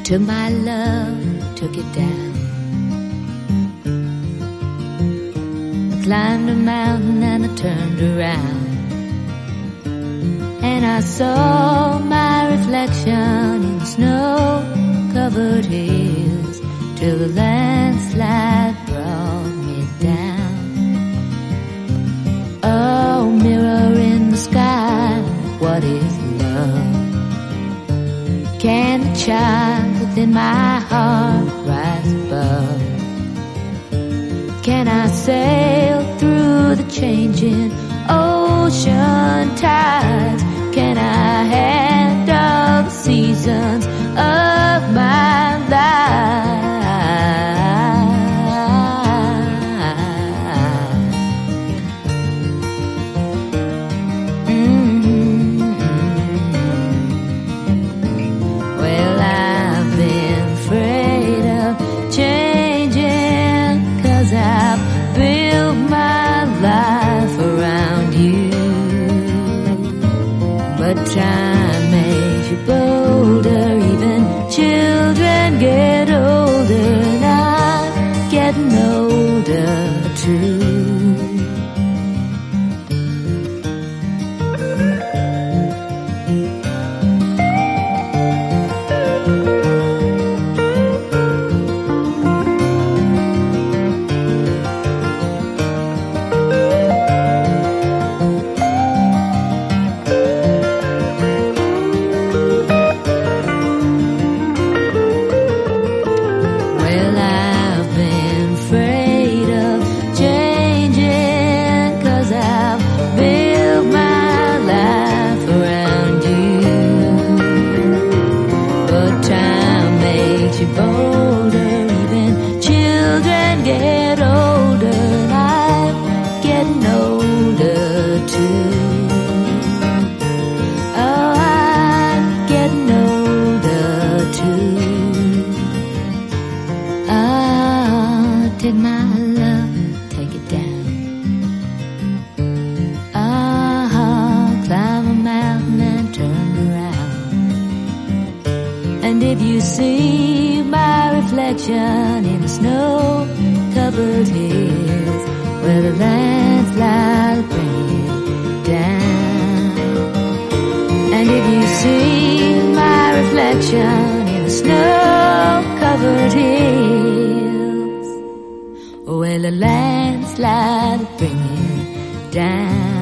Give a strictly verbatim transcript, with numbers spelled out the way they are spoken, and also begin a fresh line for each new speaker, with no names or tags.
took my love, took it down. I climbed a mountain and I turned around, and I saw my reflection in snow-covered hills, till the landslide brought me down. Oh, mirror in the sky, what is love? Can the child within my heart rise above? Can I sail through the changing ocean tides? Can I handle the seasons of my life? Mm-hmm. Well, I've been afraid of changing, 'cause I've built my life around you. But time makes you bolder, even children get older, and I'm getting older too. Bolder, even children get older, and I'm getting older too. Oh, I'm getting older too. Oh, take my love, take it down. Oh, climb a mountain and turn around, and if you see my reflection in the snow-covered hills, where the landslide bring it down. And if you see my reflection in the snow-covered hills, where the landslide bring it down.